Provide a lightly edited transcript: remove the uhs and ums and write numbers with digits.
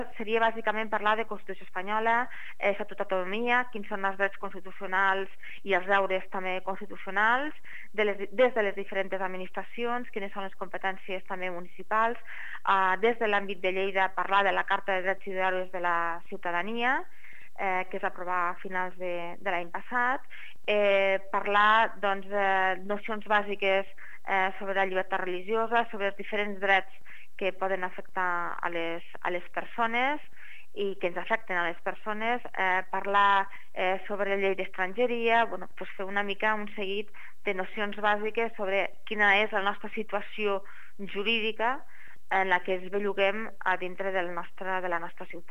seria bàsicament parlar de Constitució espanyola, Estatut d'autonomia, quins són els drets constitucionals i els deures també constitucionals, des de les diferents administracions, quines són les competències també municipals, des de l'àmbit de Lleida parlar de la Carta de Drets i Deures de la Ciutadania, que es va aprovar a finals de l'any passat, parlar doncs, de nocions bàsiques sobre la llibertat religiosa, sobre els diferents drets que poden afectar a les persones i que ens afecten a les persones, parlar sobre la llei d'estrangeria, fer una mica un seguit de nocions bàsiques sobre quina és la nostra situació jurídica en la que ens belluguem a dintre de la nostra ciutat.